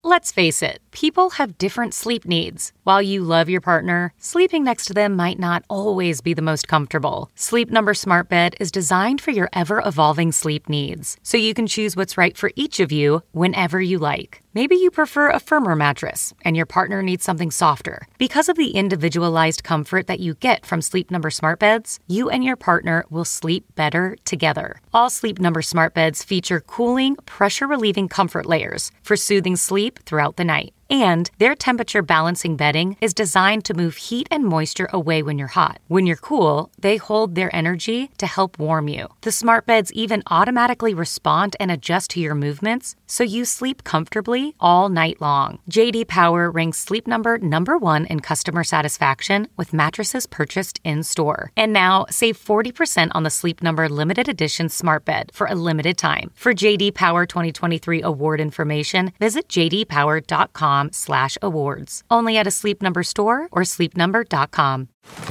Let's face it, people have different sleep needs. While you love your partner, sleeping next to them might not always be the most comfortable. Sleep Number Smart Bed is designed for your ever-evolving sleep needs, so you can choose what's right for each of you whenever you like. Maybe you prefer a firmer mattress and your partner needs something softer. Because of the individualized comfort that you get from Sleep Number Smart Beds, you and your partner will sleep better together. All Sleep Number Smart Beds feature cooling, pressure-relieving comfort layers for soothing sleep throughout the night. And their temperature balancing bedding is designed to move heat and moisture away when you're hot. When you're cool, they hold their energy to help warm you. The smart beds even automatically respond and adjust to your movements, so you sleep comfortably all night long. J.D. Power ranks Sleep Number #1 in customer satisfaction with mattresses purchased in-store. And now, save 40% on the Sleep Number limited edition smart bed for a limited time. For J.D. Power 2023 award information, visit jdpower.com/awards. Only at a Sleep Number store or sleepnumber.com.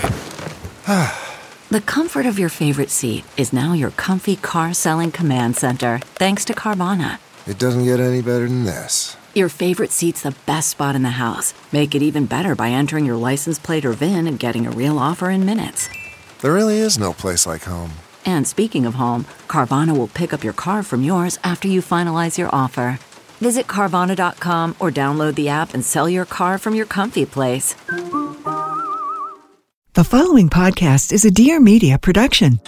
The comfort of your favorite seat is now your comfy car selling command center, thanks to Carvana. It doesn't get any better than this. Your favorite seat's the best spot in the house. Make it even better by entering your license plate or VIN and getting a real offer in minutes. There really is no place like home. And speaking of home, Carvana will pick up your car from yours after you finalize your offer. Visit Carvana.com or download the app and sell your car from your comfy place. The following podcast is a Dear Media production.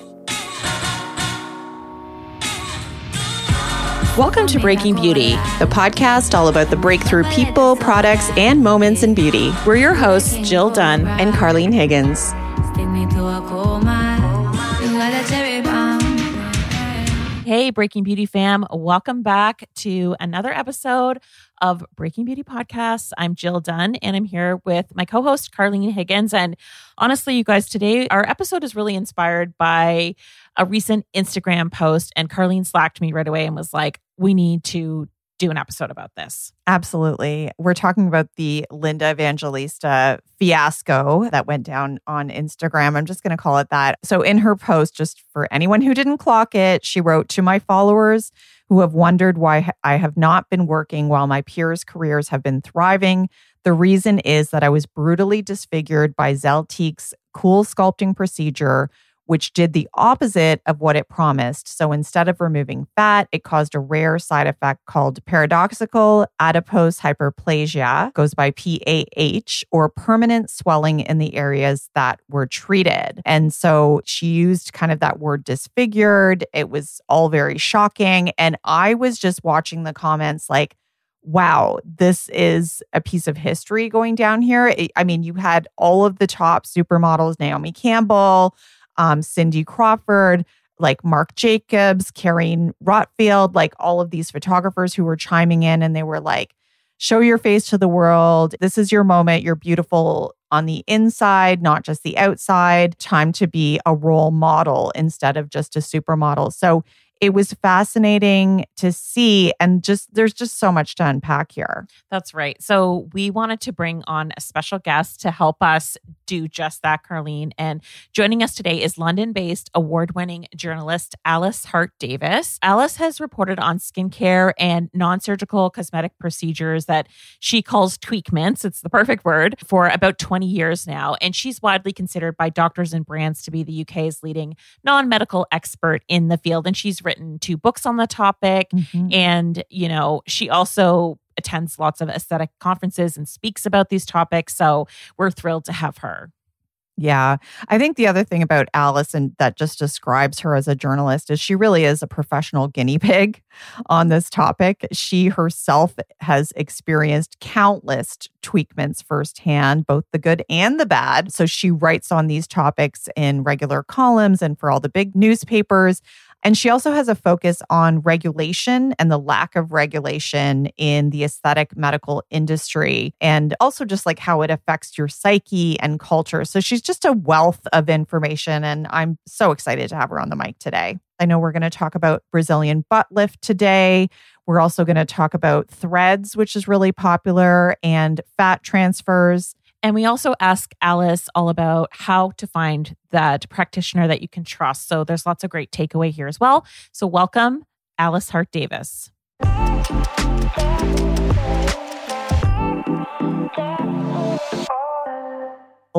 Welcome to Breaking Beauty, the podcast all about the breakthrough people, products, and moments in beauty. We're your hosts, Jill Dunn and Carlene Higgins. Hey, Breaking Beauty fam. Welcome back to another episode of Breaking Beauty Podcast. I'm Jill Dunn, and I'm here with my co-host, Carlene Higgins. And honestly, you guys, today, our episode is really inspired by a recent Instagram post. And Carlene slacked me right away and was like, we need to do an episode about this. Absolutely. We're talking about the Linda Evangelista fiasco that went down on Instagram. I'm just going to call it that. So in her post, just for anyone who didn't clock it, she wrote, "To my followers who have wondered why I have not been working while my peers' careers have been thriving, the reason is that I was brutally disfigured by Zeltique's cool sculpting procedure, which did the opposite of what it promised. So instead of removing fat, it caused a rare side effect called paradoxical adipose hyperplasia, goes by PAH, or permanent swelling in the areas that were treated." And so she used kind of that word disfigured. It was all very shocking. And I was just watching the comments like, wow, this is a piece of history going down here. I mean, you had all of the top supermodels, Naomi Campbell, Cindy Crawford, like Marc Jacobs, Karine Rothfield, like all of these photographers who were chiming in and they were like, show your face to the world. This is your moment. You're beautiful on the inside, not just the outside. Time to be a role model instead of just a supermodel. So it was fascinating to see, and there's just so much to unpack here. That's right. So we wanted to bring on a special guest to help us do just that, Carlene. And joining us today is London-based award-winning journalist Alice Hart-Davis. Alice has reported on skincare and non-surgical cosmetic procedures that she calls tweakments, it's the perfect word, for about 20 years now. And she's widely considered by doctors and brands to be the UK's leading non-medical expert in the field. And she's written 2 books on the topic. Mm-hmm. And, you know, she also attends lots of aesthetic conferences and speaks about these topics. So we're thrilled to have her. Yeah. I think the other thing about Alice, and that just describes her as a journalist, is she really is a professional guinea pig on this topic. She herself has experienced countless tweakments firsthand, both the good and the bad. So she writes on these topics in regular columns and for all the big newspapers. And she also has a focus on regulation and the lack of regulation in the aesthetic medical industry, and also just like how it affects your psyche and culture. So she's just a wealth of information, and I'm so excited to have her on the mic today. I know we're going to talk about Brazilian butt lift today. We're also going to talk about threads, which is really popular, and fat transfers. And we also ask Alice all about how to find that practitioner that you can trust. So there's lots of great takeaway here as well. So welcome, Alice Hart-Davis.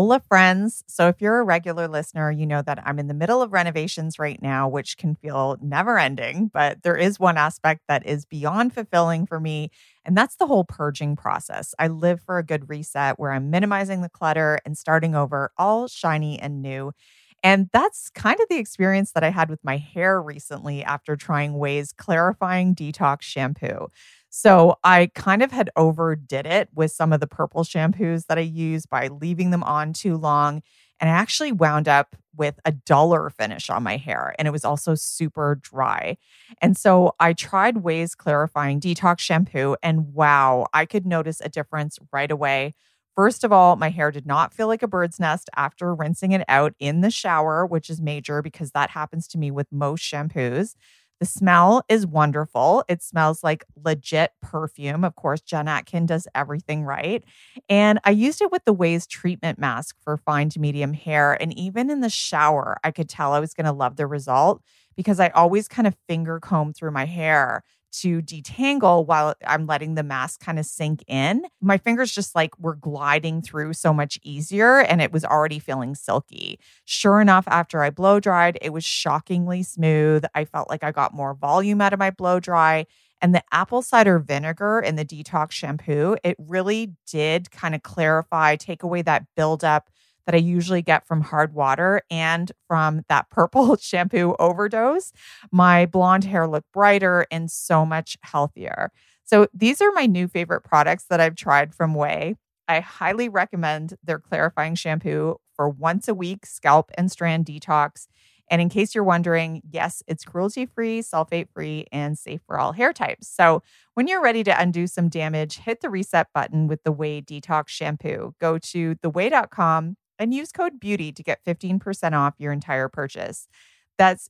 Hola, friends. So if you're a regular listener, you know that I'm in the middle of renovations right now, which can feel never ending. But there is one aspect that is beyond fulfilling for me, and that's the whole purging process. I live for a good reset where I'm minimizing the clutter and starting over all shiny and new. And that's kind of the experience that I had with my hair recently after trying Ouai's clarifying detox shampoo. So I kind of had overdid it with some of the purple shampoos that I use by leaving them on too long. And I actually wound up with a duller finish on my hair. And it was also super dry. And so I tried Ouai's clarifying detox shampoo. And wow, I could notice a difference right away. First of all, my hair did not feel like a bird's nest after rinsing it out in the shower, which is major because that happens to me with most shampoos. The smell is wonderful. It smells like legit perfume. Of course, Jen Atkin does everything right. And I used it with the Ouai's treatment mask for fine to medium hair. And even in the shower, I could tell I was going to love the result because I always kind of finger comb through my hair to detangle while I'm letting the mask kind of sink in. My fingers just like were gliding through so much easier and it was already feeling silky. Sure enough, after I blow dried, it was shockingly smooth. I felt like I got more volume out of my blow dry. And the apple cider vinegar in the detox shampoo, it really did kind of clarify, take away that buildup that I usually get from hard water and from that purple shampoo overdose. My blonde hair looked brighter and so much healthier. So these are my new favorite products that I've tried from Ouai. I highly recommend their clarifying shampoo for once a week scalp and strand detox. And in case you're wondering, yes, it's cruelty-free, sulfate-free, and safe for all hair types. So when you're ready to undo some damage, hit the reset button with the Ouai Detox Shampoo. Go to theouai.com and use code BEAUTY to get 15% off your entire purchase. That's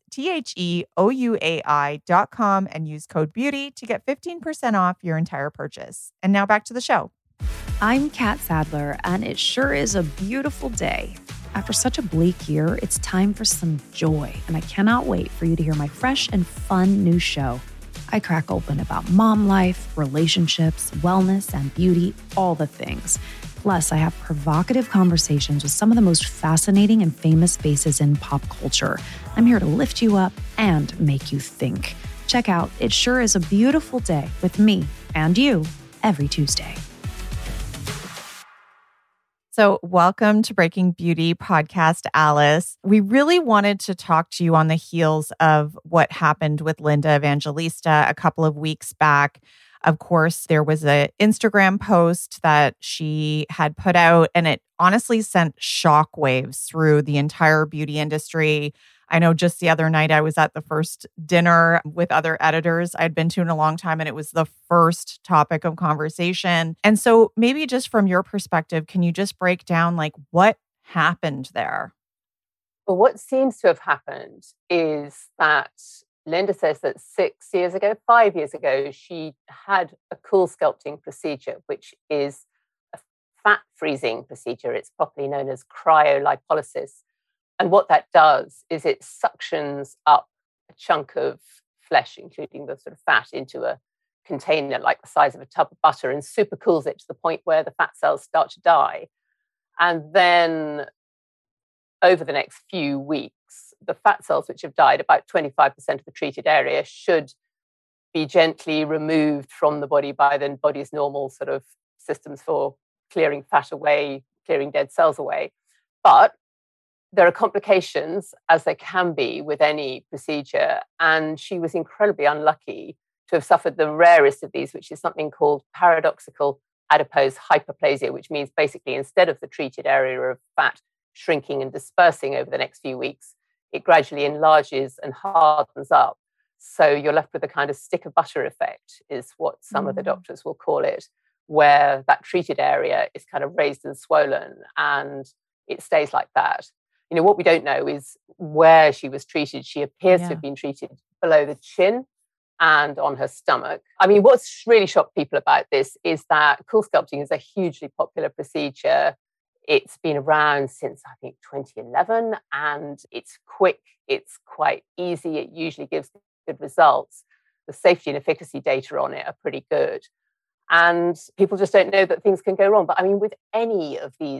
THEOUAI.com and use code BEAUTY to get 15% off your entire purchase. And now back to the show. I'm Kat Sadler, and it sure is a beautiful day. After such a bleak year, it's time for some joy, and I cannot wait for you to hear my fresh and fun new show. I crack open about mom life, relationships, wellness, and beauty, all the things. Plus, I have provocative conversations with some of the most fascinating and famous faces in pop culture. I'm here to lift you up and make you think. Check out It Sure Is a Beautiful Day with me and you every Tuesday. So welcome to Breaking Beauty podcast, Alice. We really wanted to talk to you on the heels of what happened with Linda Evangelista a couple of weeks back. Of course, there was an Instagram post that she had put out, and it honestly sent shockwaves through the entire beauty industry. I know just the other night I was at the first dinner with other editors I'd been to in a long time, and it was the first topic of conversation. And so maybe just from your perspective, can you just break down like what happened there? Well, what seems to have happened is that Linda says that 5 years ago, she had a cool sculpting procedure, which is a fat freezing procedure. It's properly known as cryolipolysis. And what that does is it suctions up a chunk of flesh, including the sort of fat, into a container like the size of a tub of butter and super cools it to the point where the fat cells start to die. And then over the next few weeks, the fat cells which have died, about 25% of the treated area, should be gently removed from the body by the body's normal sort of systems for clearing fat away, clearing dead cells away. But there are complications, as there can be with any procedure, and she was incredibly unlucky to have suffered the rarest of these, which is something called paradoxical adipose hyperplasia, which means basically instead of the treated area of fat shrinking and dispersing over the next few weeks, it gradually enlarges and hardens up. So you're left with a kind of stick of butter effect, is what some of the doctors will call it, where that treated area is kind of raised and swollen and it stays like that. You know, what we don't know is where she was treated. She appears to have been treated below the chin and on her stomach. I mean, what's really shocked people about this is that cool sculpting is a hugely popular procedure. It's been around since, I think, 2011, and it's quick, it's quite easy, it usually gives good results. The safety and efficacy data on it are pretty good. And people just don't know that things can go wrong. But I mean, with any of these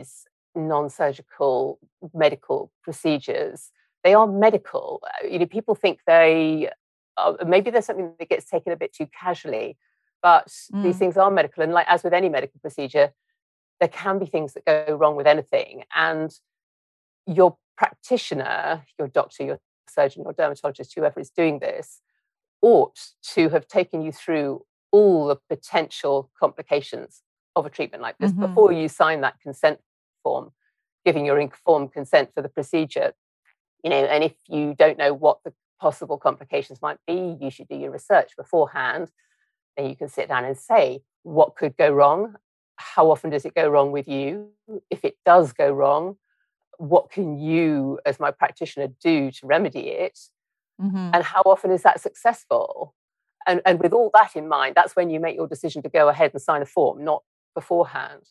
non-surgical medical procedures. They are medical. People think maybe there's something that gets taken a bit too casually, but these things are medical. And like as with any medical procedure, there can be things that go wrong with anything. And your practitioner, your doctor, your surgeon, your dermatologist, whoever is doing this, ought to have taken you through all the potential complications of a treatment like this before you sign that consent form, giving your informed consent for the procedure. And if you don't know what the possible complications might be, you should do your research beforehand. And you can sit down and say, what could go wrong? How often does it go wrong with you? If it does go wrong, what can you, as my practitioner, do to remedy it? And how often is that successful? And with all that in mind, that's when you make your decision to go ahead and sign a form, not beforehand.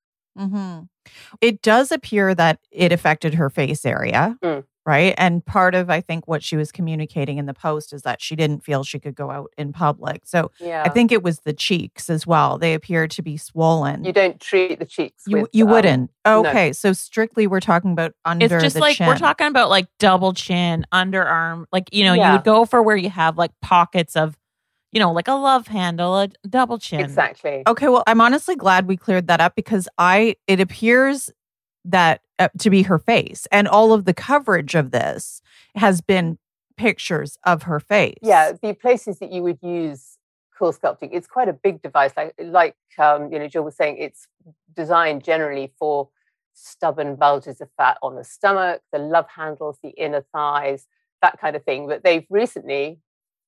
It does appear that it affected her face area, right? And part of, I think, what she was communicating in the post is that she didn't feel she could go out in public. So I think it was the cheeks as well. They appeared to be swollen. You don't treat the cheeks with... You wouldn't? Okay, no. So strictly we're talking about under the chin. It's just like, we're talking about like double chin, underarm. Like, you would go for where you have like pockets of, like a love handle, a double chin. Exactly. Okay, well, I'm honestly glad we cleared that up because it appears that to be her face. And all of the coverage of this has been pictures of her face. Yeah, the places that you would use CoolSculpting, it's quite a big device. Like Jill was saying, it's designed generally for stubborn bulges of fat on the stomach, the love handles, the inner thighs, that kind of thing. But they've recently,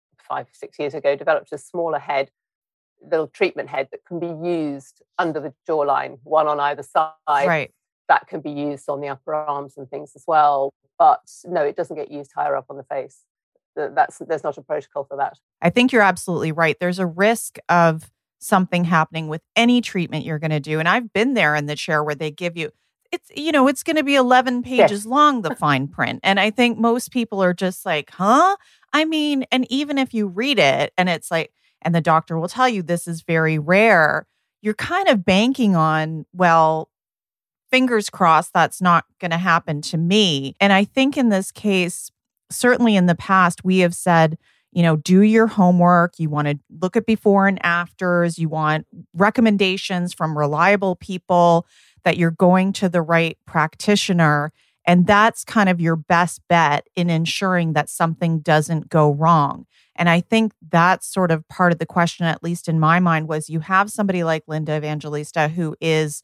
5-6 years ago, developed a smaller head, little treatment head that can be used under the jawline, one on either side. Right. That can be used on the upper arms and things as well. But no, it doesn't get used higher up on the face. There's not a protocol for that. I think you're absolutely right. There's a risk of something happening with any treatment you're going to do. And I've been there in the chair where they give you, it's going to be 11 pages long, the fine print. And I think most people are just like, huh? I mean, and even if you read it and it's like, and the doctor will tell you this is very rare, you're kind of banking on, well, fingers crossed that's not going to happen to me. And I think in this case, certainly in the past, we have said, do your homework. You want to look at before and afters. You want recommendations from reliable people, that you're going to the right practitioner. And that's kind of your best bet in ensuring that something doesn't go wrong. And I think that's sort of part of the question, at least in my mind, was you have somebody like Linda Evangelista who is,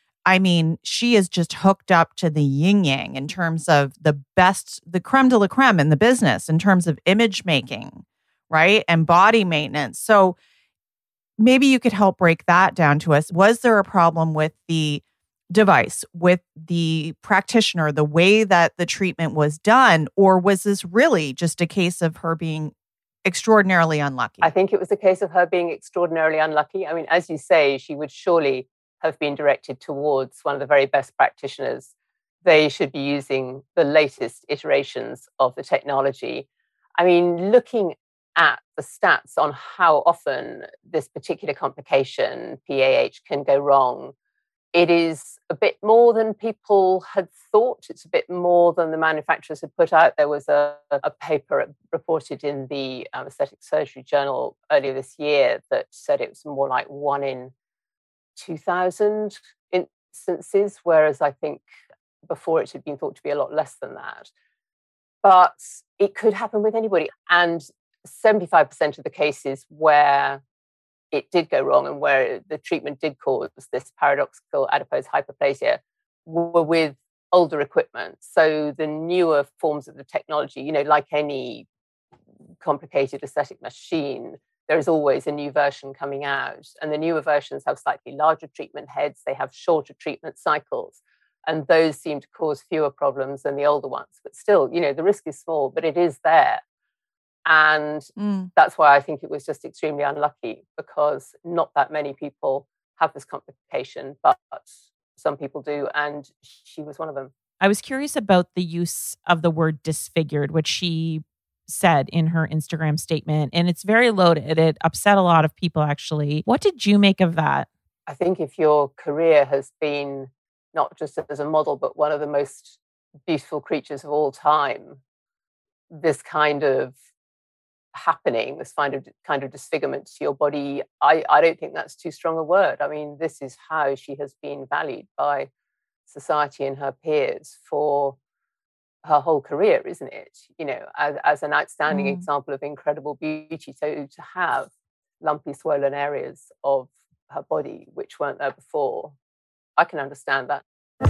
she is just hooked up to the yin yang in terms of the creme de la creme in the business, in terms of image making, right? And body maintenance. So maybe you could help break that down to us. Was there a problem with the device, with the practitioner, the way that the treatment was done? Or was this really just a case of her being extraordinarily unlucky? I think it was a case of her being extraordinarily unlucky. I mean, as you say, she would surely have been directed towards one of the very best practitioners. They should be using the latest iterations of the technology. I mean, looking at the stats on how often this particular complication, PAH, can go wrong, it is a bit more than people had thought. It's a bit more than the manufacturers had put out. There was a paper reported in the Aesthetic Surgery Journal earlier this year that said it was more like 1 in 2,000 instances, whereas I think before it had been thought to be a lot less than that. But it could happen with anybody. And 75% of the cases where it did go wrong and where the treatment did cause this paradoxical adipose hyperplasia were with older equipment. So the newer forms of the technology, like any complicated aesthetic machine, there is always a new version coming out. And the newer versions have slightly larger treatment heads. They have shorter treatment cycles. And those seem to cause fewer problems than the older ones. But still, the risk is small, but it is there. And that's why I think it was just extremely unlucky, because not that many people have this complication, but some people do. And she was one of them. I was curious about the use of the word disfigured, which she said in her Instagram statement. And it's very loaded. It upset a lot of people, actually. What did you make of that? I think if your career has been not just as a model, but one of the most beautiful creatures of all time, this kind of happening, this kind of disfigurement to your body, I don't think that's too strong a word. I mean, this is how she has been valued by society and her peers for her whole career, isn't it? You know, as an outstanding example of incredible beauty. So to have lumpy, swollen areas of her body which weren't there before, I can understand that.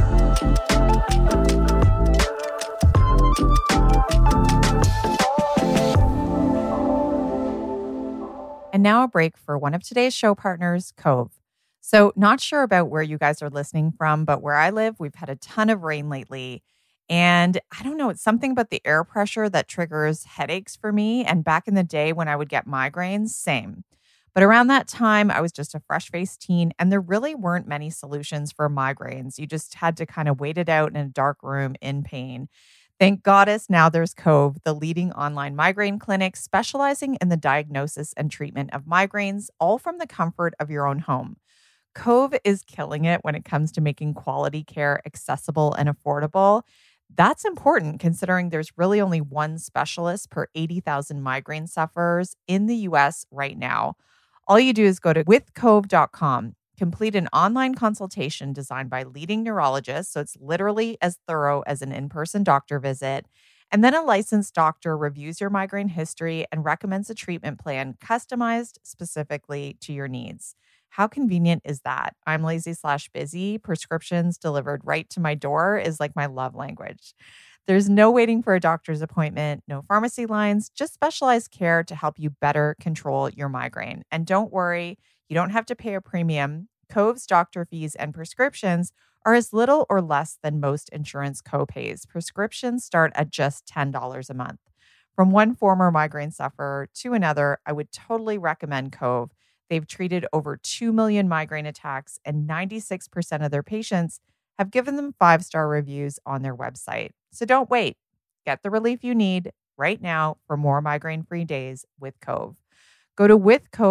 And now a break for one of today's show partners, Cove. So not sure about where you guys are listening from, but where I live, we've had a ton of rain lately. And I don't know, it's something about the air pressure that triggers headaches for me. And back in the day when I would get migraines, same. But around that time, I was just a fresh-faced teen, and there really weren't many solutions for migraines. You just had to kind of wait it out in a dark room in pain. Thank goddess, now there's Cove, the leading online migraine clinic specializing in the diagnosis and treatment of migraines, all from the comfort of your own home. Cove is killing it when it comes to making quality care accessible and affordable. That's important considering there's really only one specialist per 80,000 migraine sufferers in the US right now. All you do is go to withcove.com, complete an online consultation designed by leading neurologists, so it's literally as thorough as an in-person doctor visit, and then a licensed doctor reviews your migraine history and recommends a treatment plan customized specifically to your needs. How convenient is that? I'm lazy/busy. Prescriptions delivered right to my door is like my love language. There's no waiting for a doctor's appointment, no pharmacy lines, just specialized care to help you better control your migraine. And don't worry, you don't have to pay a premium. Cove's doctor fees and prescriptions are as little or less than most insurance copays. Prescriptions start at just $10 a month. From one former migraine sufferer to another, I would totally recommend Cove. They've treated over 2 million migraine attacks, and 96% of their patients have given them 5-star reviews on their website. So don't wait. Get the relief you need right now for more migraine-free days with Cove. Go to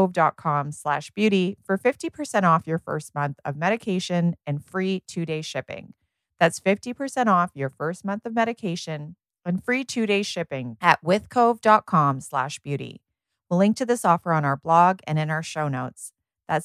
withcove.com/beauty for 50% off your first month of medication and free 2-day shipping. That's 50% off your first month of medication and free 2-day shipping at withcove.com/beauty. We'll link to this offer on our blog and in our show notes. That's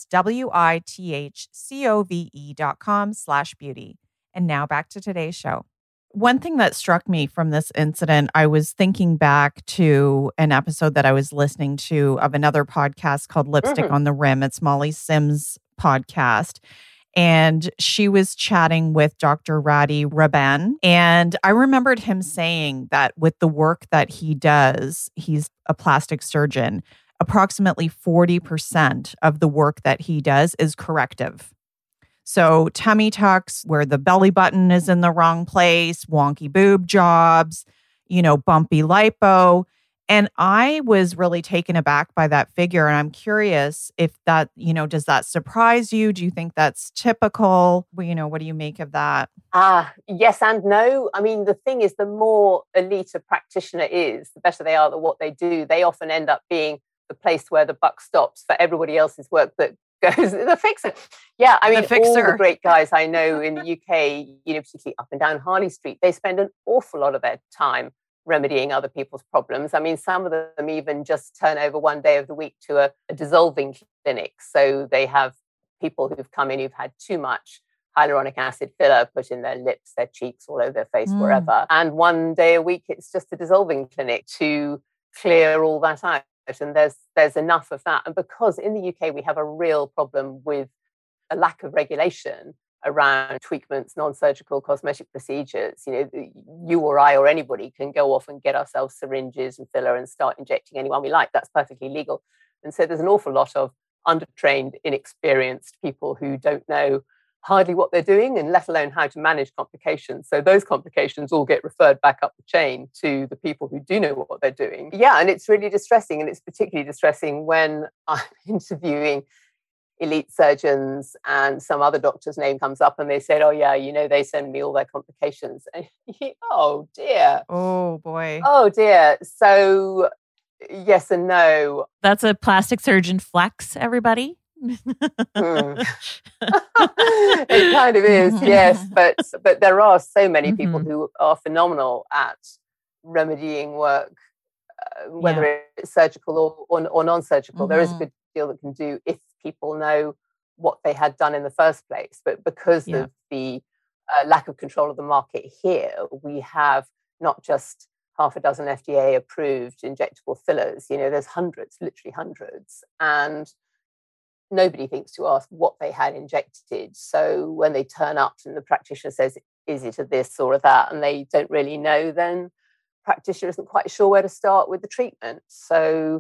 withcove.com/beauty. And now back to today's show. One thing that struck me from this incident, I was thinking back to an episode that I was listening to of another podcast called Lipstick on the Rim. It's Molly Sims' podcast. And she was chatting with Dr. Radi Raban. And I remembered him saying that with the work that he does, he's a plastic surgeon, approximately 40% of the work that he does is corrective. So tummy tucks where the belly button is in the wrong place, wonky boob jobs, bumpy lipo. And I was really taken aback by that figure. And I'm curious if that, does that surprise you? Do you think that's typical? Well, what do you make of that? Yes and no. I mean, the thing is, the more elite a practitioner is, the better they are at what they do. They often end up being the place where the buck stops for everybody else's work that goes, the fixer. Yeah, I mean, all the great guys I know in the UK, particularly up and down Harley Street, they spend an awful lot of their time remedying other people's problems. I mean, some of them even just turn over one day of the week to a dissolving clinic. So they have people who've come in who've had too much hyaluronic acid filler put in their lips, their cheeks, all over their face, wherever. And one day a week, it's just a dissolving clinic to clear all that out. And there's enough of that. And because in the UK, we have a real problem with a lack of regulation around treatments, non-surgical cosmetic procedures. You or I or anybody can go off and get ourselves syringes and filler and start injecting anyone we like. That's perfectly legal. And so there's an awful lot of undertrained, inexperienced people who don't know hardly what they're doing, and let alone how to manage complications. So those complications all get referred back up the chain to the people who do know what they're doing. Yeah, and it's really distressing. And it's particularly distressing when I'm interviewing elite surgeons and some other doctor's name comes up and they said, oh yeah, they send me all their complications. And oh dear. Oh boy. Oh dear. So yes and no. That's a plastic surgeon flex, everybody. It kind of is, yes. But there are so many people Mm-hmm. who are phenomenal at remedying work, whether it's surgical or non-surgical. There is a good deal that can do if people know what they had done in the first place. But because of the lack of control of the market here, we have not just half a dozen FDA approved injectable fillers. There's hundreds, literally hundreds. And nobody thinks to ask what they had injected. So when they turn up and the practitioner says, is it a this or a that, and they don't really know, then practitioner isn't quite sure where to start with the treatment. So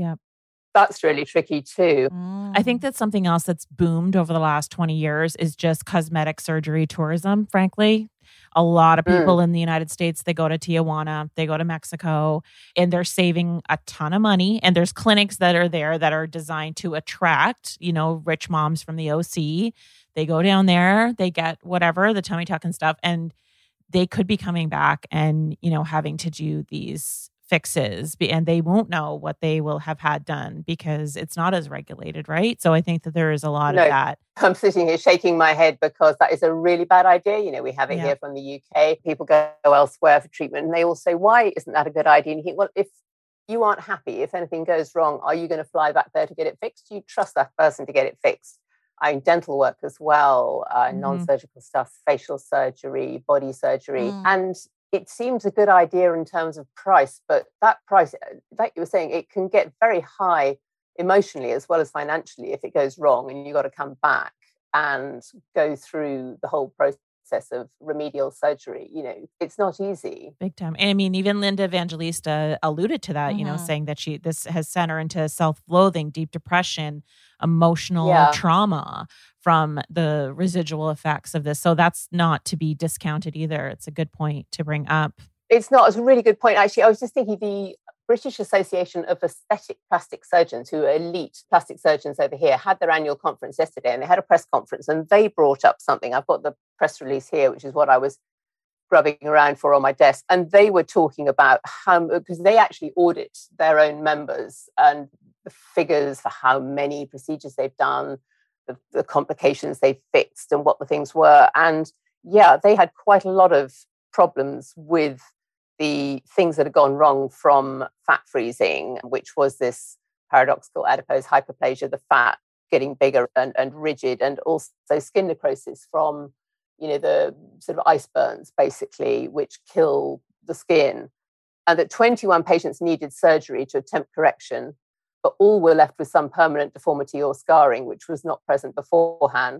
that's really tricky too. I think that's something else that's boomed over the last 20 years is just cosmetic surgery tourism, frankly. A lot of people in the United States, they go to Tijuana, they go to Mexico, and they're saving a ton of money. And there's clinics that are there that are designed to attract, rich moms from the OC. They go down there, they get whatever, the tummy tuck and stuff, and they could be coming back and, having to do these fixes, and they won't know what they will have had done because it's not as regulated, right? So I think that there is a lot of that. I'm sitting here shaking my head because that is a really bad idea. We have it here from the UK. People go elsewhere for treatment and they all say, why isn't that a good idea? And you think, well, if you aren't happy, if anything goes wrong, are you going to fly back there to get it fixed? You trust that person to get it fixed. I mean, dental work as well, non-surgical stuff, facial surgery, body surgery. And it seems a good idea in terms of price, but that price, like you were saying, it can get very high emotionally as well as financially if it goes wrong and you've got to come back and go through the whole process of remedial surgery. It's not easy. Big time. And I mean, even Linda Evangelista alluded to that, saying that this has sent her into self-loathing, deep depression, emotional trauma from the residual effects of this. So that's not to be discounted either. It's a good point to bring up. It's not. It's a really good point. Actually, I was just thinking the British Association of Aesthetic Plastic Surgeons, who are elite plastic surgeons over here, had their annual conference yesterday, and they had a press conference and they brought up something. I've got the press release here, which is what I was grubbing around for on my desk. And they were talking about how, because they actually audit their own members and the figures for how many procedures they've done, the complications they've fixed and what the things were. And they had quite a lot of problems with the things that had gone wrong from fat freezing, which was this paradoxical adipose hyperplasia, the fat getting bigger and rigid, and also skin necrosis from, the sort of ice burns, basically, which kill the skin. And that 21 patients needed surgery to attempt correction, but all were left with some permanent deformity or scarring, which was not present beforehand.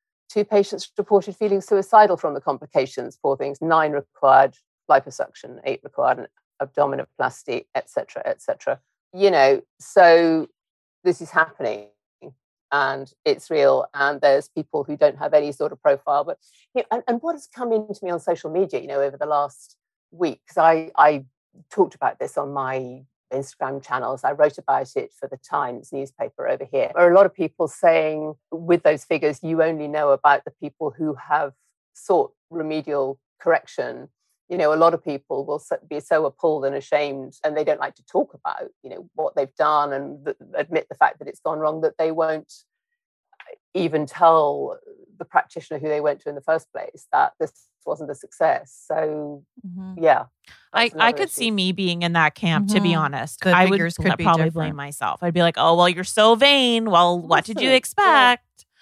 2 patients reported feeling suicidal from the complications, poor things. 9 required liposuction, 8 required an abdominoplasty, etc., etc. So this is happening and it's real. And there's people who don't have any sort of profile. But and what has come into me on social media, over the last week, because I talked about this on my Instagram channels. I wrote about it for the Times newspaper over here. There are a lot of people saying, with those figures, you only know about the people who have sought remedial correction. A lot of people will be so appalled and ashamed, and they don't like to talk about, what they've done and admit the fact that it's gone wrong, that they won't even tell the practitioner who they went to in the first place that this wasn't a success. So, I could see me being in that camp, to be honest. The I would figures could be probably different. blame myself. I'd be like, oh, well, you're so vain. Well, what did you expect?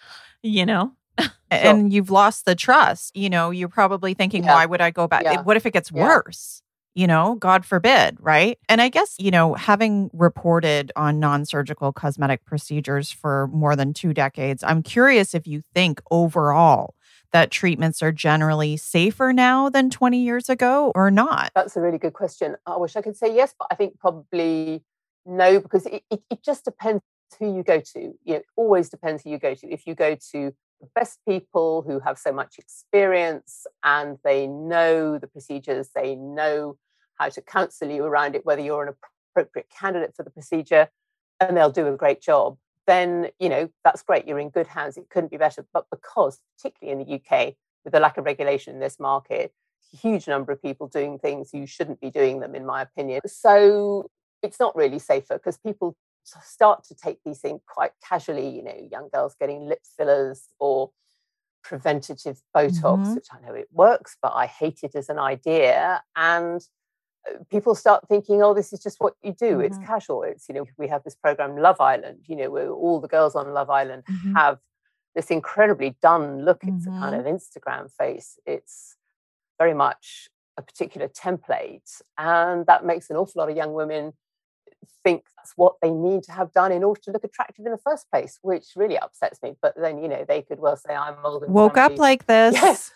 And you've lost the trust. You're probably thinking, why would I go back? Yeah. What if it gets worse? God forbid, right? And I guess, having reported on non-surgical cosmetic procedures for more than 2 decades, I'm curious if you think overall that treatments are generally safer now than 20 years ago or not. That's a really good question. I wish I could say yes, but I think probably no, because it just depends who you go to. It always depends who you go to. If you go to the best people who have so much experience and they know the procedures, they know how to counsel you around it, whether you're an appropriate candidate for the procedure, and they'll do a great job, then, that's great. You're in good hands. It couldn't be better. But because, particularly in the UK, with the lack of regulation in this market, a huge number of people doing things who shouldn't be doing them, in my opinion. So it's not really safer because people start to take these things quite casually, young girls getting lip fillers or preventative Botox, which I know it works, but I hate it as an idea. And people start thinking, oh, this is just what you do. It's casual. It's, we have this program, Love Island, where all the girls on Love Island have this incredibly done look. It's a kind of Instagram face. It's very much a particular template. And that makes an awful lot of young women think that's what they need to have done in order to look attractive in the first place, which really upsets me. But then, they could well say I'm old and woke grumpy. up like this. Yes.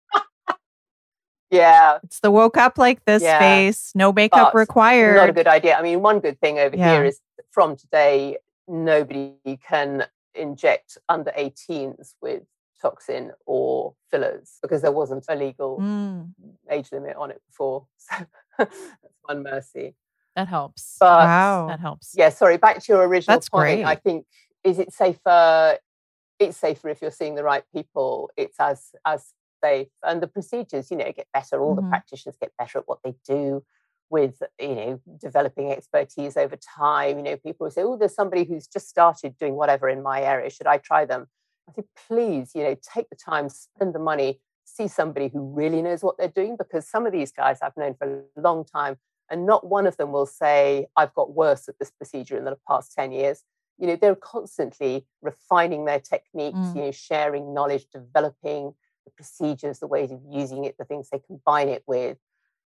Yeah. It's the woke up like this face, no makeup required. Not a good idea. I mean, one good thing over here is that from today, nobody can inject under 18s with toxin or fillers because there wasn't a legal age limit on it before. So that's one mercy. That helps. But, wow. That helps. Yeah, sorry, back to your original That's point. great. I think, is it safer? It's safer if you're seeing the right people. It's as safe. And the procedures, get better. All the practitioners get better at what they do with, developing expertise over time. People will say, oh, there's somebody who's just started doing whatever in my area. Should I try them? I think, please, take the time, spend the money, see somebody who really knows what they're doing, because some of these guys I've known for a long time, and not one of them will say, I've got worse at this procedure in the past 10 years. They're constantly refining their techniques, sharing knowledge, developing the procedures, the ways of using it, the things they combine it with.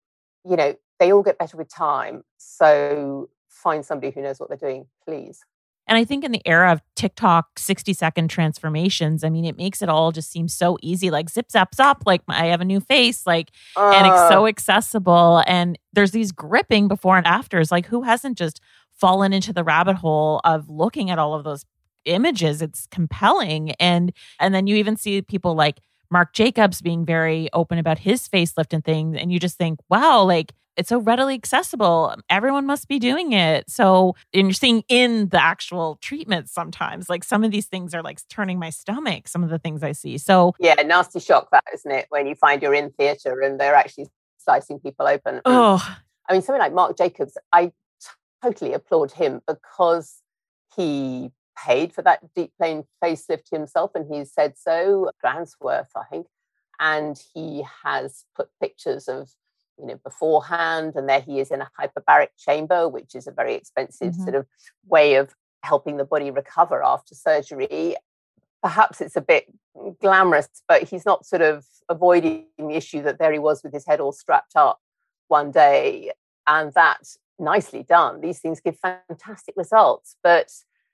They all get better with time. So find somebody who knows what they're doing, please. And I think in the era of TikTok 60-second transformations, I mean, it makes it all just seem so easy, like zip, zap, zap, like I have a new face, and it's so accessible. And there's these gripping before and afters. Like, who hasn't just fallen into the rabbit hole of looking at all of those images? It's compelling. And then you even see people like Marc Jacobs being very open about his facelift and things. And you just think, wow, like, it's so readily accessible. Everyone must be doing it. So, and you're seeing in the actual treatments sometimes, like some of these things are like turning my stomach, some of the things I see. So yeah, nasty shock that, isn't it? When you find you're in theatre and they're actually slicing people open. Oh, I mean, something like Marc Jacobs, I totally applaud him because he paid for that deep plane facelift himself, and he said so, grand's worth, I think. And he has put pictures of, beforehand, and there he is in a hyperbaric chamber, which is a very expensive sort of way of helping the body recover after surgery. Perhaps it's a bit glamorous, but he's not sort of avoiding the issue that there he was with his head all strapped up one day, and that's nicely done. These things give fantastic results, but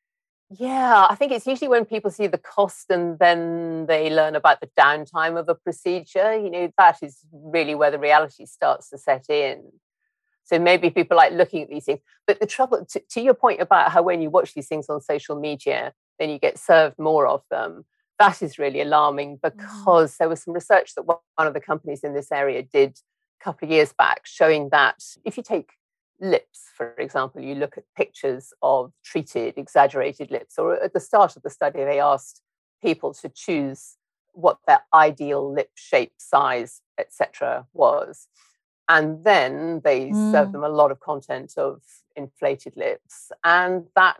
yeah, I think it's usually when people see the cost and then they learn about the downtime of a procedure, that is really where the reality starts to set in. So maybe people like looking at these things. But the trouble, to your point about how when you watch these things on social media, then you get served more of them, that is really alarming, because there was some research that one of the companies in this area did a couple of years back showing that if you take lips, for example, you look at pictures of treated, exaggerated lips, or at the start of the study, they asked people to choose what their ideal lip shape, size, etc. was. And then they served them a lot of content of inflated lips. And that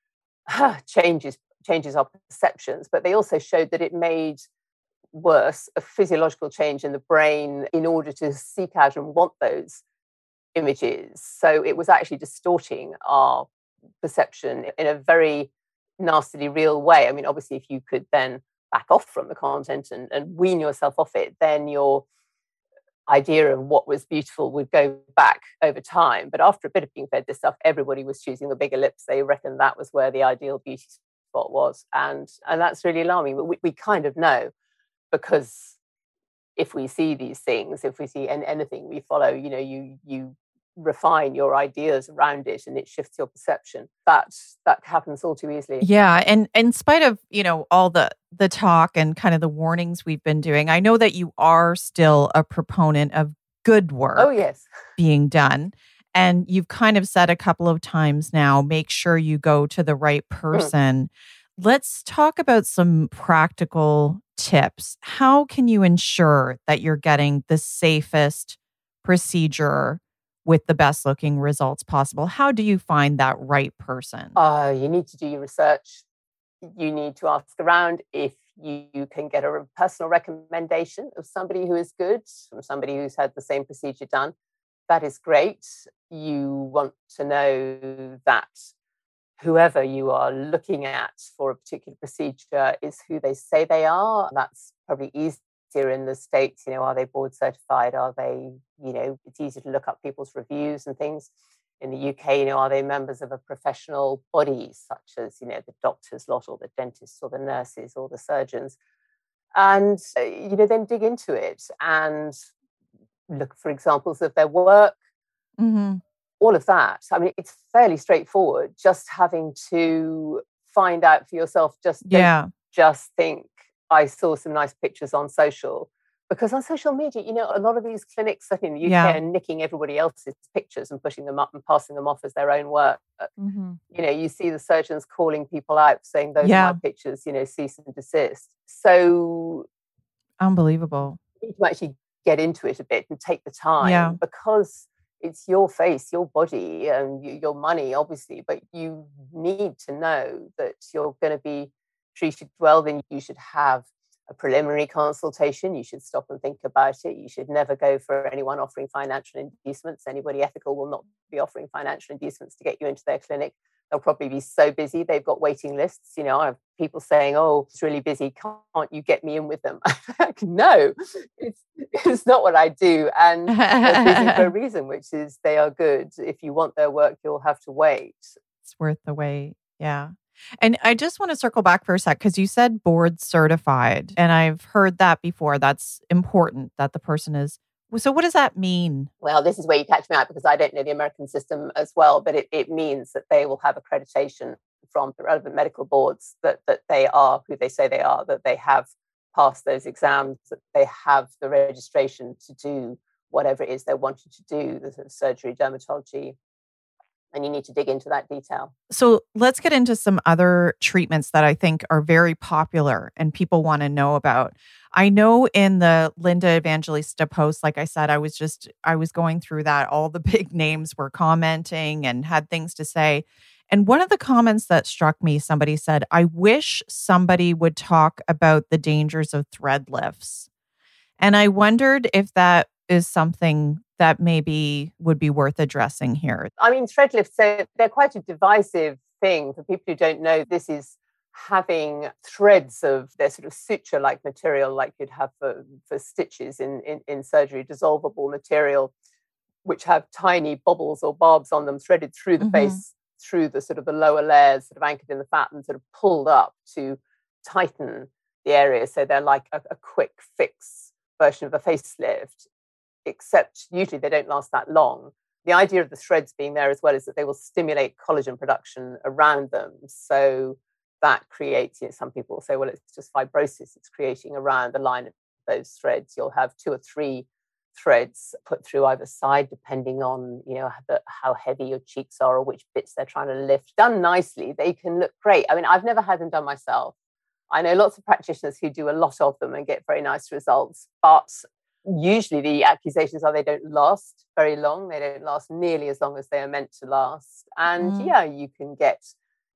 changes our perceptions. But they also showed that it made worse a physiological change in the brain in order to seek out and want those images. So it was actually distorting our perception in a very nastily real way. I mean, obviously, if you could then back off from the content and wean yourself off it, then your idea of what was beautiful would go back over time. But after a bit of being fed this stuff, everybody was choosing the bigger lips. They reckoned that was where the ideal beauty spot was. And that's really alarming. But we kind of know, because if we see these things, if we see anything we follow, you refine your ideas around it and it shifts your perception. That happens all too easily. Yeah. And in spite of, all the talk and kind of the warnings we've been doing, I know that you are still a proponent of good work being done. And you've kind of said a couple of times now, make sure you go to the right person. Let's talk about some practical tips. How can you ensure that you're getting the safest procedure with the best looking results possible? How do you find that right person? You need to do your research. You need to ask around. If you can get a personal recommendation of somebody who is good, from somebody who's had the same procedure done. That is great. You want to know that whoever you are looking at for a particular procedure is who they say they are. That's probably easier in the States. Are they board certified? Are they, it's easy to look up people's reviews and things. In the UK, are they members of a professional body, such as, the doctors lot or the dentists or the nurses or the surgeons? And, then dig into it and look for examples of their work. Mm-hmm. All of that. I mean, it's fairly straightforward, just having to find out for yourself. Just think, I saw some nice pictures on social. Because on social media, a lot of these clinics in the UK are nicking everybody else's pictures and pushing them up and passing them off as their own work. Mm-hmm. You see the surgeons calling people out saying, those are my pictures, cease and desist. So unbelievable. You need to actually get into it a bit and take the time because it's your face, your body, and your money, obviously, but you need to know that you're going to be treated well. Then you should have a preliminary consultation. You should stop and think about it. You should never go for anyone offering financial inducements. Anybody ethical will not be offering financial inducements to get you into their clinic. They'll probably be so busy. They've got waiting lists. I have people saying, oh, it's really busy. Can't you get me in with them? No, it's not what I do. And they're busy for a reason, which is they are good. If you want their work, you'll have to wait. It's worth the wait. Yeah. And I just want to circle back for a sec because you said board certified. And I've heard that before. That's important that the person is. So what does that mean? Well, this is where you catch me out because I don't know the American system as well, but it means that they will have accreditation from the relevant medical boards that they are who they say they are, that they have passed those exams, that they have the registration to do whatever it is they're wanting to do, the sort of surgery, dermatology. And you need to dig into that detail. So let's get into some other treatments that I think are very popular and people want to know about. I know in the Linda Evangelista post, like I said, I was going through that. All the big names were commenting and had things to say. And one of the comments that struck me, somebody said, I wish somebody would talk about the dangers of thread lifts. And I wondered if that is something that maybe would be worth addressing here. I mean, thread lifts, they're quite a divisive thing. For people who don't know, this is having threads of their sort of suture-like material, like you'd have for stitches in surgery, dissolvable material, which have tiny bobbles or barbs on them threaded through the face, through the sort of the lower layers, sort of anchored in the fat and sort of pulled up to tighten the area. So they're like a quick fix version of a facelift, except usually they don't last that long. The idea of the threads being there as well is that they will stimulate collagen production around them. So that creates, some people will say, well, it's just fibrosis. It's creating around the line of those threads. You'll have 2 or 3 threads put through either side, depending on, how heavy your cheeks are or which bits they're trying to lift. Done nicely, they can look great. I mean, I've never had them done myself. I know lots of practitioners who do a lot of them and get very nice results, but usually the accusations are they don't last very long. They don't last nearly as long as they are meant to last. And you can get,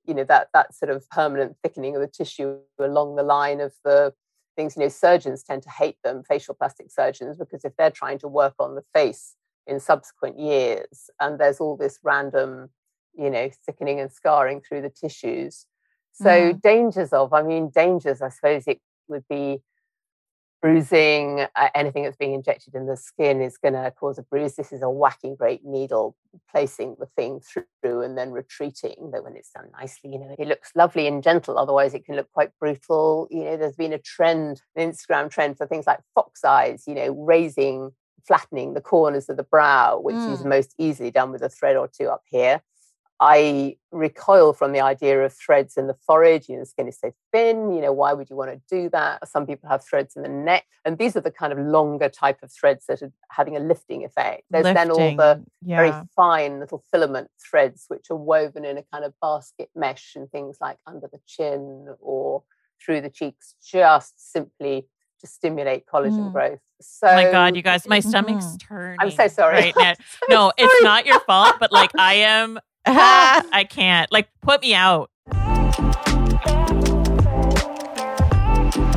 that sort of permanent thickening of the tissue along the line of the things. Surgeons tend to hate them, facial plastic surgeons, because if they're trying to work on the face in subsequent years and there's all this random, thickening and scarring through the tissues. So dangers, I suppose it would be bruising. Anything that's being injected in the skin is going to cause a bruise. This is a whacking great needle, placing the thing through and then retreating. But when it's done nicely, it looks lovely and gentle. Otherwise, it can look quite brutal. There's been a trend, an Instagram trend for things like fox eyes, flattening the corners of the brow, which is most easily done with a thread or 2 up here. I recoil from the idea of threads in the forehead. The skin is so thin. Why would you want to do that? Some people have threads in the neck. And these are the kind of longer type of threads that are having a lifting effect. There's then all the very fine little filament threads, which are woven in a kind of basket mesh and things like under the chin or through the cheeks, just simply to stimulate collagen growth. So, oh my God, you guys, my stomach's turning. I'm so sorry. Right now. No, it's not your fault, but I am... I can't. Put me out.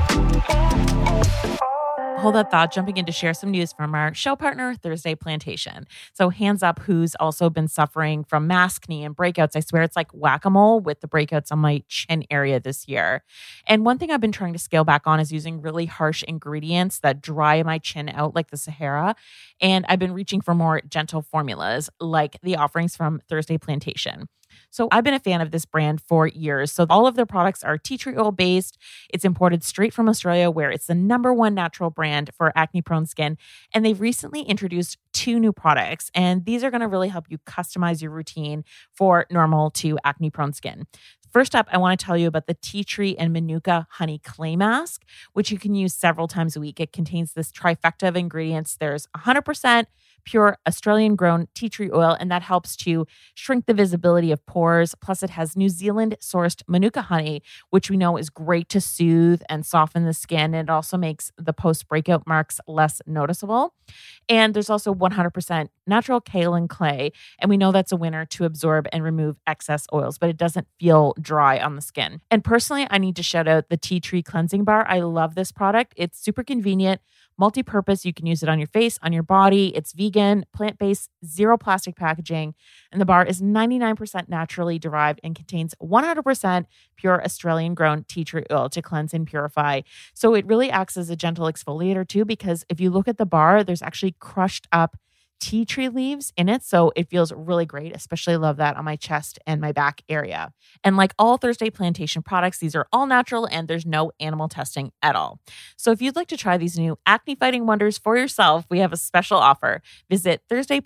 hold that thought, jumping in to share some news from our show partner, Thursday Plantation. So hands up who's also been suffering from maskne and breakouts. I swear it's like whack-a-mole with the breakouts on my chin area this year. And one thing I've been trying to scale back on is using really harsh ingredients that dry my chin out like the Sahara. And I've been reaching for more gentle formulas like the offerings from Thursday Plantation. So I've been a fan of this brand for years. So all of their products are tea tree oil based. It's imported straight from Australia, where it's the #1 natural brand for acne prone skin. And they've recently introduced 2 new products. And these are going to really help you customize your routine for normal to acne prone skin. First up, I want to tell you about the tea tree and manuka honey clay mask, which you can use several times a week. It contains this trifecta of ingredients. There's 100% pure Australian grown tea tree oil, and that helps to shrink the visibility of pores. Plus, it has New Zealand sourced manuka honey, which we know is great to soothe and soften the skin. And it also makes the post breakout marks less noticeable. And there's also 100% natural kaolin clay. And we know that's a winner to absorb and remove excess oils, but it doesn't feel dry on the skin. And personally, I need to shout out the Tea Tree Cleansing Bar. I love this product. It's super convenient, multi-purpose. You can use it on your face, on your body. It's vegan, plant-based, zero plastic packaging. And the bar is 99% naturally derived and contains 100% pure Australian grown tea tree oil to cleanse and purify. So it really acts as a gentle exfoliator too, because if you look at the bar, there's actually crushed up tea tree leaves in it. So it feels really great. Especially love that on my chest and my back area. And like all Thursday Plantation products, these are all natural and there's no animal testing at all. So if you'd like to try these new acne fighting wonders for yourself, we have a special offer. Visit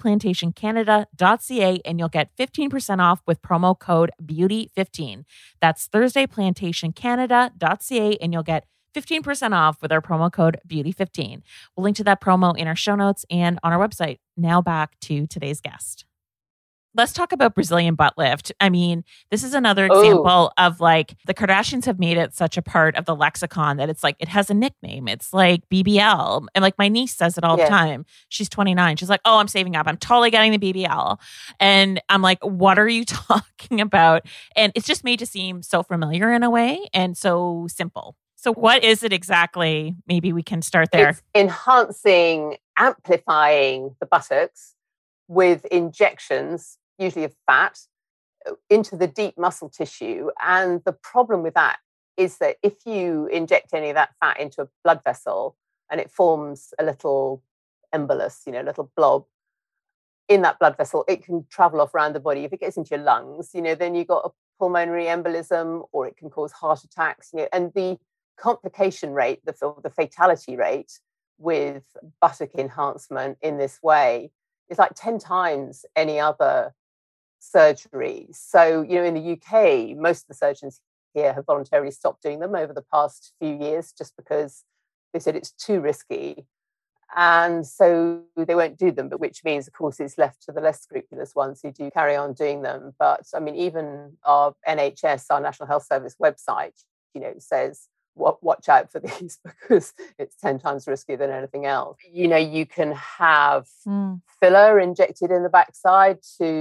thursdayplantationcanada.ca and you'll get 15% off with promo code BEAUTY15. That's thursdayplantationcanada.ca and you'll get 15% off with our promo code BEAUTY15. We'll link to that promo in our show notes and on our website. Now back to today's guest. Let's talk about Brazilian butt lift. I mean, this is another example of like the Kardashians have made it such a part of the lexicon that it's like, it has a nickname. It's like BBL. And like my niece says it all the time. She's 29. She's like, oh, I'm saving up. I'm totally getting the BBL. And I'm like, what are you talking about? And it's just made to seem so familiar in a way and so simple. So what is it exactly? Maybe we can start there. It's enhancing, amplifying the buttocks with injections, usually of fat, into the deep muscle tissue. And the problem with that is that if you inject any of that fat into a blood vessel and it forms a little embolus, a little blob in that blood vessel, it can travel off around the body. If it gets into your lungs, then you've got a pulmonary embolism, or it can cause heart attacks. And the complication rate, the fatality rate with buttock enhancement in this way is like 10 times any other surgery. So, in the UK, most of the surgeons here have voluntarily stopped doing them over the past few years just because they said it's too risky. And so they won't do them, but which means, of course, it's left to the less scrupulous ones who do carry on doing them. But I mean, even our NHS, our National Health Service website, says, watch out for these because it's 10 times riskier than anything else. You can have filler injected in the backside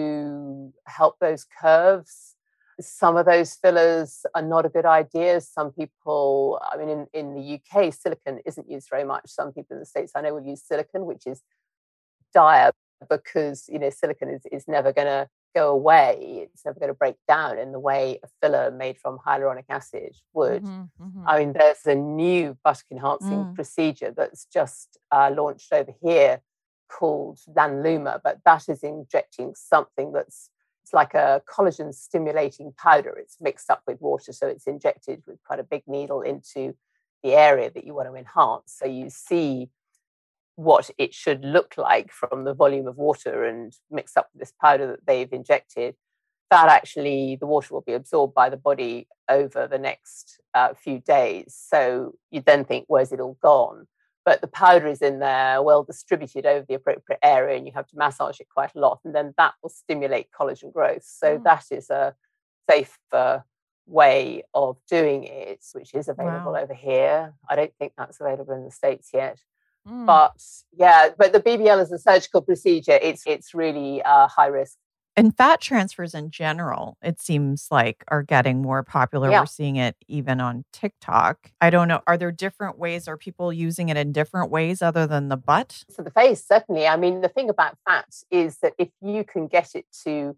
to help those curves. Some of those fillers are not a good idea. Some people, I mean, in the UK, silicone isn't used very much. Some people in the States, I know, will use silicone, which is dire because, silicone is never going to go away. It's never going to break down in the way a filler made from hyaluronic acid would. I mean, there's a new buttock enhancing procedure that's just launched over here called Lanluma, but that is injecting something it's like a collagen stimulating powder. It's mixed up with water, so it's injected with quite a big needle into the area that you want to enhance. So you see what it should look like from the volume of water and mixed up with this powder that they've injected, that actually the water will be absorbed by the body over the next few days. So you then think, where's it all gone? But the powder is in there, well distributed over the appropriate area, and you have to massage it quite a lot. And then that will stimulate collagen growth. So that is a safer way of doing it, which is available over here. I don't think that's available in the States yet. But the BBL is a surgical procedure. It's really high risk And fat transfers in general, it seems like, are getting more popular. Yeah. We're seeing it even on TikTok. I don't know. Are there different ways? Are people using it in different ways other than the butt? So the face, certainly. I mean, the thing about fat is that if you can get it to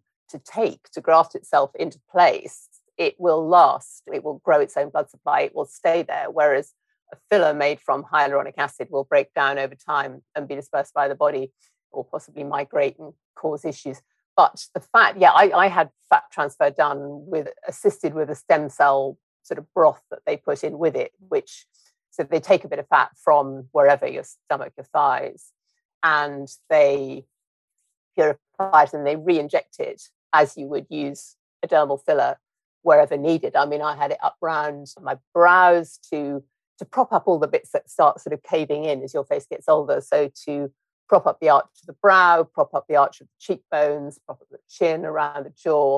graft itself into place, it will last. It will grow its own blood supply. It will stay there. Whereas a filler made from hyaluronic acid will break down over time and be dispersed by the body, or possibly migrate and cause issues. But the fat, I had fat transfer done assisted with a stem cell sort of broth that they put in with it, so they take a bit of fat from wherever, your stomach, your thighs, and they purify it and they re-inject it as you would use a dermal filler wherever needed. I mean, I had it up round my brows to prop up all the bits that start sort of caving in as your face gets older. So to prop up the arch of the brow, prop up the arch of the cheekbones, prop up the chin, around the jaw.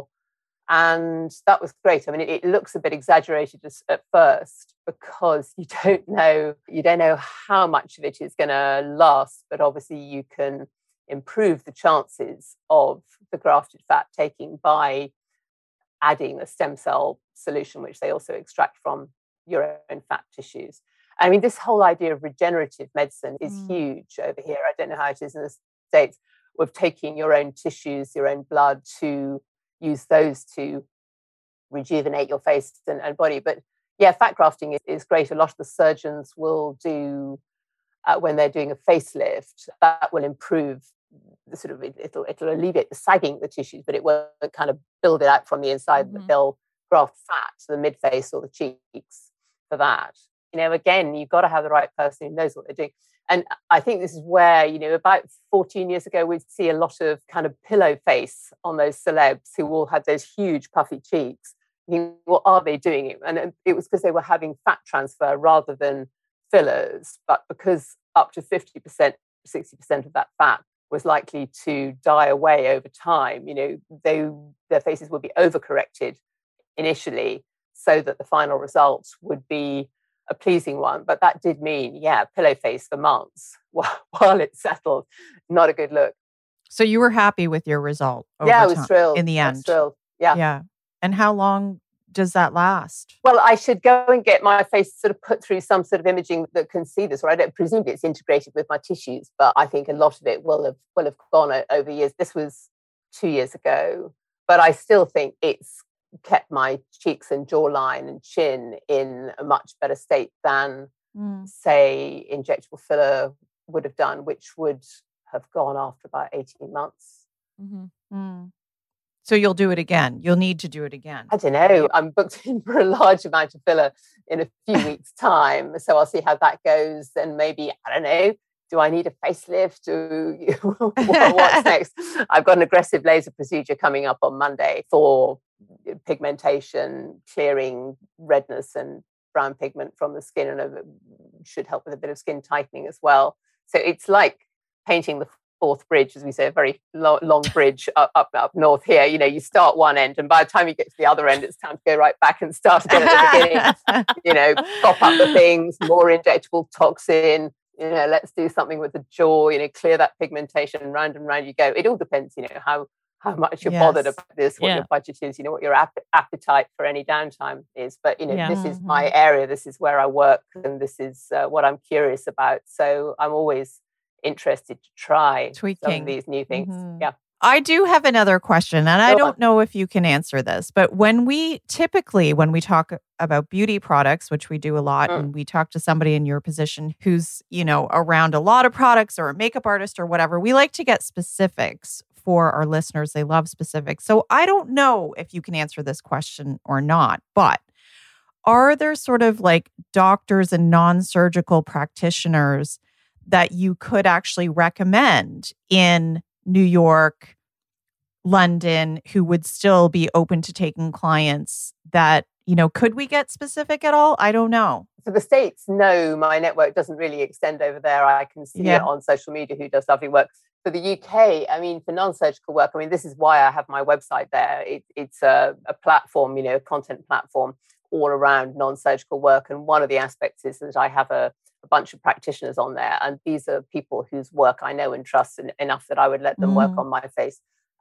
And that was great. I mean, it looks a bit exaggerated at first because you don't know how much of it is going to last, but obviously you can improve the chances of the grafted fat taking by adding a stem cell solution, which they also extract from your own fat tissues. I mean, this whole idea of regenerative medicine is huge over here. I don't know how it is in the States, with taking your own tissues, your own blood, to use those to rejuvenate your face and body. But yeah, fat grafting is great. A lot of the surgeons will do, when they're doing a facelift, that will improve the sort of, it'll alleviate the sagging of the tissues, but it won't kind of build it out from the inside. But they'll graft fat to the mid-face or the cheeks for that. Again, you've got to have the right person who knows what they're doing. And I think this is where, about 14 years ago, we'd see a lot of kind of pillow face on those celebs who all had those huge puffy cheeks. You think, what are they doing? And it was because they were having fat transfer rather than fillers. But because up to 50%, 60% of that fat was likely to die away over time, their faces would be overcorrected initially so that the final result would be a pleasing one. But that did mean, pillow face for months while it settled. Not a good look. So you were happy with your result over I was time, thrilled. in the end. I was thrilled. Yeah. Yeah. And how long does that last? Well, I should go and get my face sort of put through some sort of imaging that can see this, or I don't presume it's integrated with my tissues, but I think a lot of it will have gone over years. This was 2 years ago, but I still think it's kept my cheeks and jawline and chin in a much better state than, say, injectable filler would have done, which would have gone after about 18 months. So you'll do it again. You'll need to do it again. I don't know. I'm booked in for a large amount of filler in a few weeks' time. So I'll see how that goes. And maybe, I don't know, do I need a facelift? What's next? I've got an aggressive laser procedure coming up on Monday for pigmentation, clearing redness and brown pigment from the skin, and it should help with a bit of skin tightening as well. So it's like painting the Forth Bridge, as we say, a very long bridge up north here. You start one end, and by the time you get to the other end, it's time to go right back and start again at the beginning. Prop up the things, more injectable toxin. Let's do something with the jaw. Clear that pigmentation, and round you go. It all depends, how much you're bothered about this, what your budget is, what your appetite for any downtime is. But this is my area. This is where I work, and this is what I'm curious about. So I'm always interested to try tweaking some of these new things. Yeah. I do have another question, and I don't know if you can answer this, but when we talk about beauty products, which we do a lot, and we talk to somebody in your position who's, around a lot of products, or a makeup artist or whatever, we like to get specifics for our listeners. They love specifics. So I don't know if you can answer this question or not, but are there sort of like doctors and non-surgical practitioners that you could actually recommend in New York, London, who would still be open to taking clients that, could we get specific at all? I don't know. For the States, no, my network doesn't really extend over there. I can see it on social media who does lovely work. For the UK, for non-surgical work, this is why I have my website there. It's a platform, a content platform all around non-surgical work. And one of the aspects is that I have a bunch of practitioners on there, and these are people whose work I know and trust enough that I would let them work on my face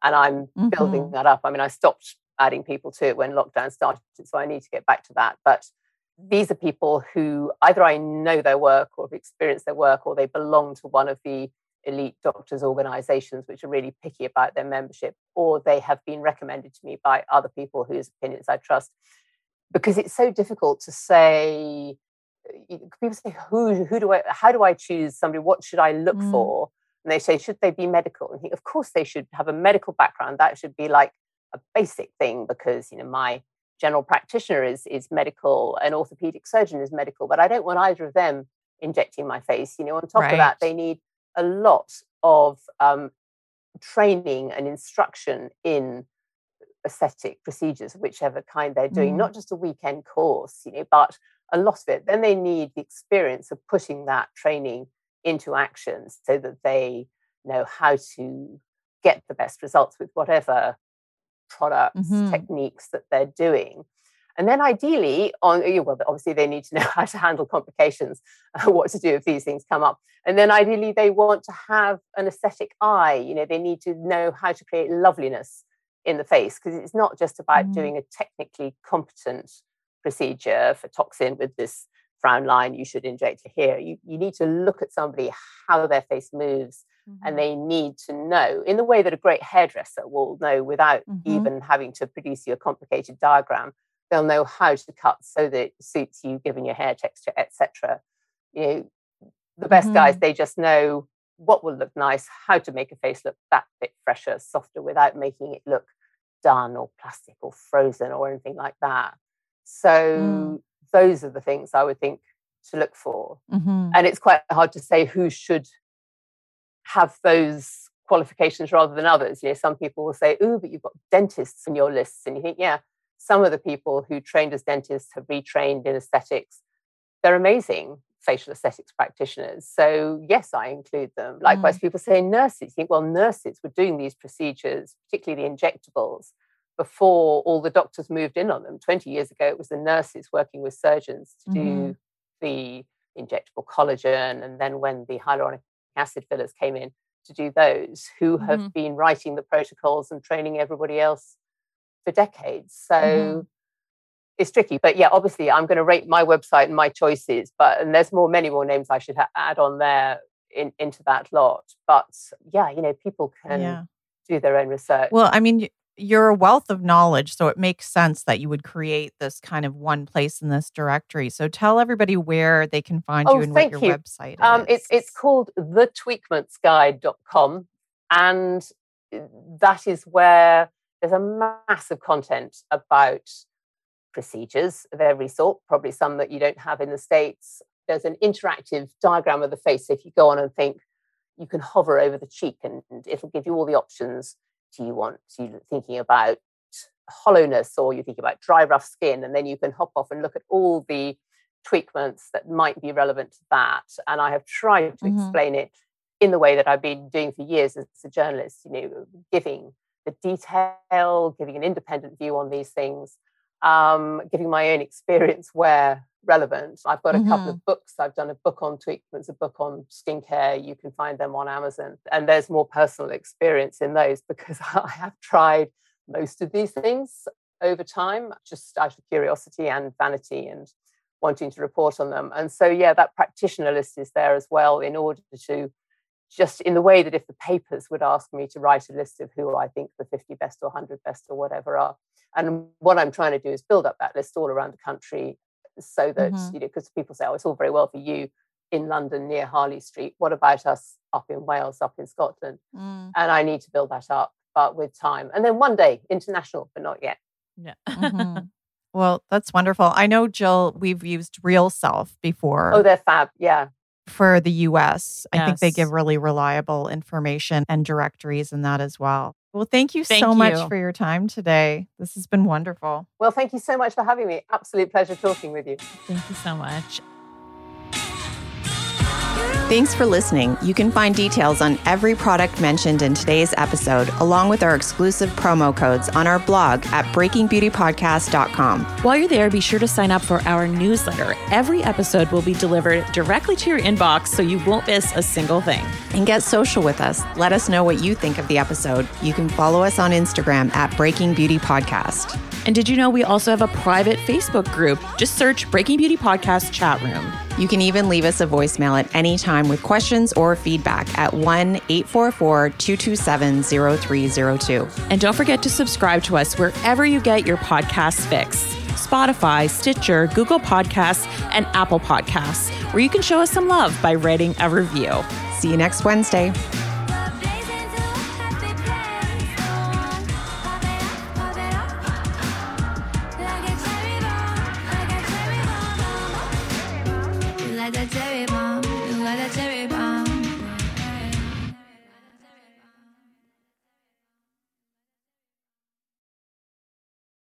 And I'm building that up. I mean, I stopped adding people to it when lockdown started, so I need to get back to that. But these are people who either I know their work or have experienced their work, or they belong to one of the elite doctors' organizations, which are really picky about their membership, or they have been recommended to me by other people whose opinions I trust. Because it's so difficult to say, people say, how do I choose somebody? What should I look for? And they say, should they be medical? And I think, of course, they should have a medical background. That should be like a basic thing, because, you know, my general practitioner is medical, an orthopedic surgeon is medical, but I don't want either of them injecting my face. You know, on top of that, they need a lot of training and instruction in aesthetic procedures, whichever kind they're doing, not just a weekend course, you know, but a lot of it. Then they need the experience of putting that training into action so that they know how to get the best results with whatever products, techniques that they're doing. And then ideally, obviously they need to know how to handle complications, what to do if these things come up. And then ideally they want to have an aesthetic eye. You know, they need to know how to create loveliness in the face, because it's not just about doing a technically competent procedure for toxin with this frown line you should inject here. You need to look at somebody, how their face moves, and they need to know in the way that a great hairdresser will know without even having to produce you a complicated diagram. They'll know how to cut so that it suits you, given your hair texture, etc. You know, the best guys, they just know what will look nice, how to make a face look that bit fresher, softer, without making it look done or plastic or frozen or anything like that. So those are the things I would think to look for. And it's quite hard to say who should have those qualifications rather than others. You know, some people will say, "Oh, but you've got dentists in your lists," and you think, yeah, some of the people who trained as dentists have retrained in aesthetics. They're amazing facial aesthetics practitioners. So yes, I include them. Likewise, people say nurses. You think, well, nurses were doing these procedures, particularly the injectables, before all the doctors moved in on them. 20 years ago, it was the nurses working with surgeons to do the injectable collagen. And then when the hyaluronic acid fillers came in, to do those, who have been writing the protocols and training everybody else for decades. So it's tricky. But yeah, obviously I'm going to rate my website and my choices, and there's many more names I should add on there into that lot. But yeah, you know, people can do their own research. Well, I mean, you're a wealth of knowledge, so it makes sense that you would create this kind of one place in this directory. So tell everybody where they can find you and what your website is. It's called thetweakmentsguide.com, and that is where there's a massive content about procedures of every sort, probably some that you don't have in the States. There's an interactive diagram of the face. So if you go on and think, you can hover over the cheek and it'll give you all the options. Do you want to thinking about hollowness, or you think about dry, rough skin? And then you can hop off and look at all the treatments that might be relevant to that. And I have tried to explain it in the way that I've been doing for years as a journalist, you know, giving the detail, giving an independent view on these things, giving my own experience where relevant. I've got a couple of books. I've done a book on treatments, a book on skincare. You can find them on Amazon. And there's more personal experience in those, because I have tried most of these things over time, just out of curiosity and vanity and wanting to report on them. And so, yeah, that practitioner list is there as well, in order to just, in the way that if the papers would ask me to write a list of who I think the 50 best or 100 best or whatever are. And what I'm trying to do is build up that list all around the country, so that, you know, because people say, oh, it's all very well for you in London near Harley Street. What about us up in Wales, up in Scotland? And I need to build that up, but with time. And then one day, international, but not yet. Yeah. Well, that's wonderful. I know, Jill, we've used Real Self before. Oh, they're fab. Yeah. For the US. I think they give really reliable information and directories in that as well. Well, thank you so much for your time today. This has been wonderful. Well, thank you so much for having me. Absolute pleasure talking with you. Thank you so much. Thanks for listening. You can find details on every product mentioned in today's episode, along with our exclusive promo codes on our blog at breakingbeautypodcast.com. While you're there, be sure to sign up for our newsletter. Every episode will be delivered directly to your inbox, so you won't miss a single thing. And get social with us. Let us know what you think of the episode. You can follow us on Instagram at Breaking Beauty Podcast. And did you know we also have a private Facebook group? Just search Breaking Beauty Podcast Chat Room. You can even leave us a voicemail at any time with questions or feedback at 1-844-227-0302. And don't forget to subscribe to us wherever you get your podcasts fix. Spotify, Stitcher, Google Podcasts, and Apple Podcasts, where you can show us some love by writing a review. See you next Wednesday. Like a cherry bomb.